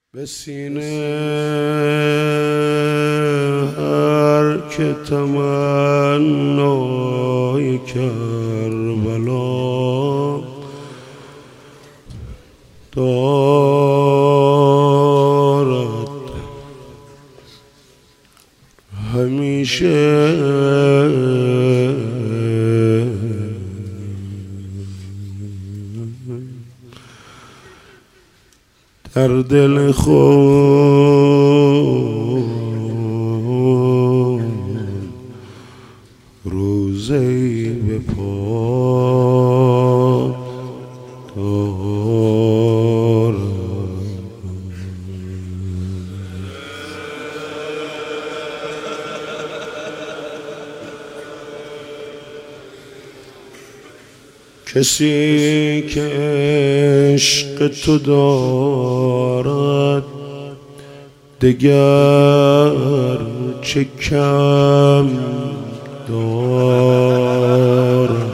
به سینه هر که تمنای کربلا دارد همیشه در دل خود روزی به پا دارد. کسی که عشق تو دارد دگر چه کم دارد.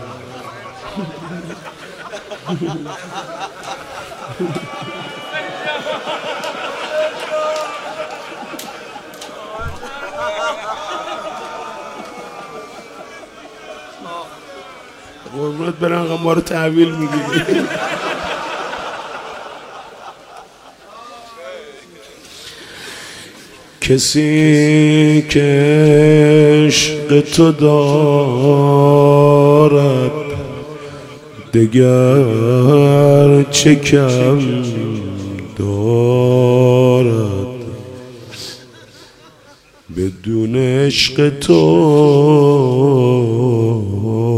قربونت برن ما رو تحویل میگیری. کسی که عشق تو دارد دگر چه کم دارد. بدون عشق تو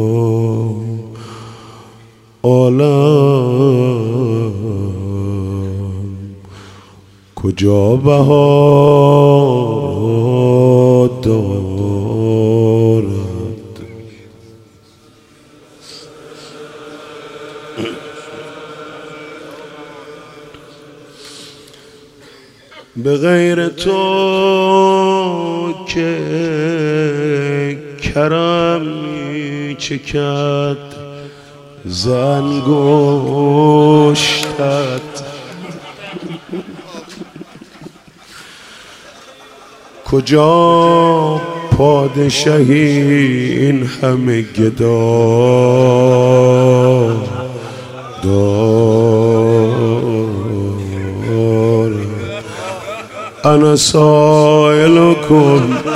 عالم کجا بها دارد. به غیر تو که کرم می چکد ز انگشتت کجا پادشاهی این همه گدا دارد. انا سائلکم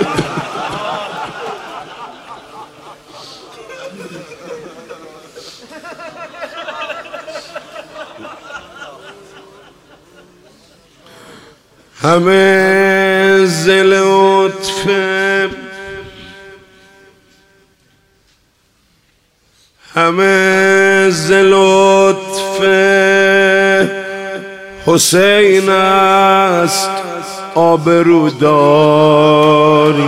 همه ز لطف حسین است آبروداری.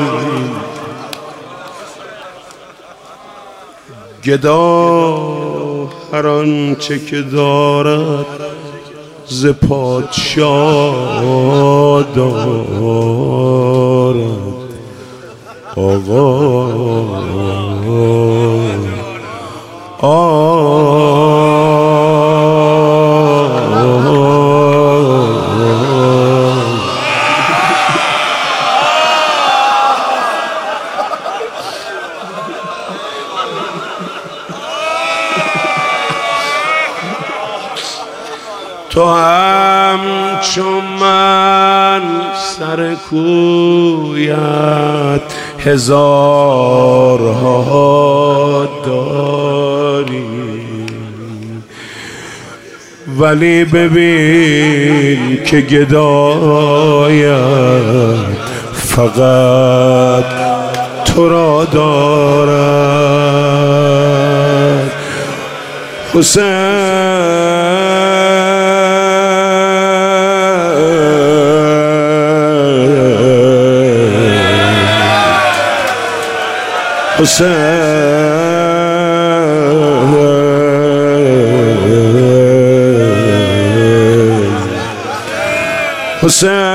گدا هر آنچه که دارد ز پادشاه دارد. تو همچون من سر کویت هزارها داری، ولی ببین که گدایت فقط تو را دارد. حسین